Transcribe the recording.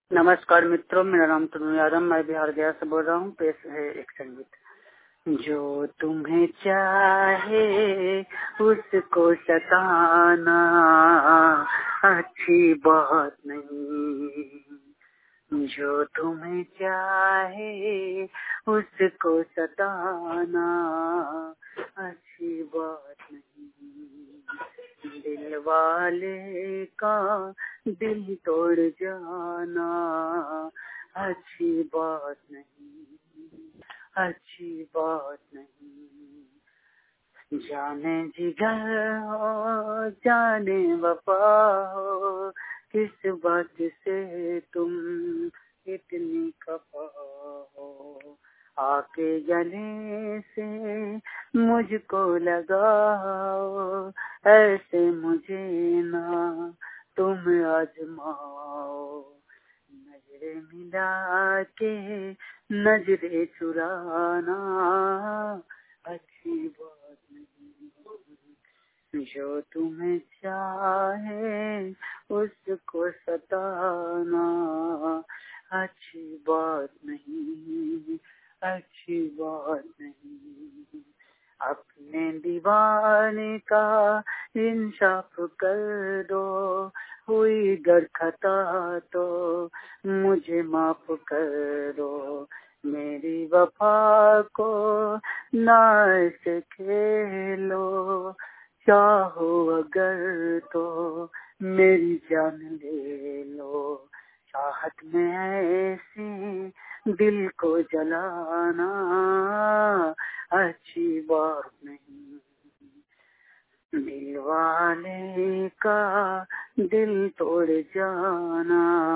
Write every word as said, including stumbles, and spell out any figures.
नमस्कार मित्रों, मेरा नाम तनु यादव, मैं बिहार गया से बोल रहा हूँ। पेश है एक संगीत। जो तुम्हें चाहे उसको सताना अच्छी बात नहीं। जो तुम्हें चाहे उसको सताना अच्छी बात नहीं। दिल वाले का दिल तोड़ जाना अच्छी बात नहीं, अच्छी बात नहीं। जाने जिगर हो जाने वफा हो, किस बात से तुम इतनी खफा हो। आके गले से मुझको लगाओ, ऐसे मुझे ना तुम आजमाओ। नजरे मिला के नजरे चुराना अच्छी बात नहीं। जो तुम्हें चाहे उसको सताना अच्छी बात नहीं, अच्छी बात नहीं। अपने दीवाने का इंसाफ कर दो, हुई गर खता तो मुझे माफ कर दो। मेरी वफा को ना ऐसे खेलो, चाहो अगर तो मेरी जान ले लो। चाहत में ऐसे दिल को जलाना अच्छी बात नहीं। दिल वाले का दिल तोड़ जाना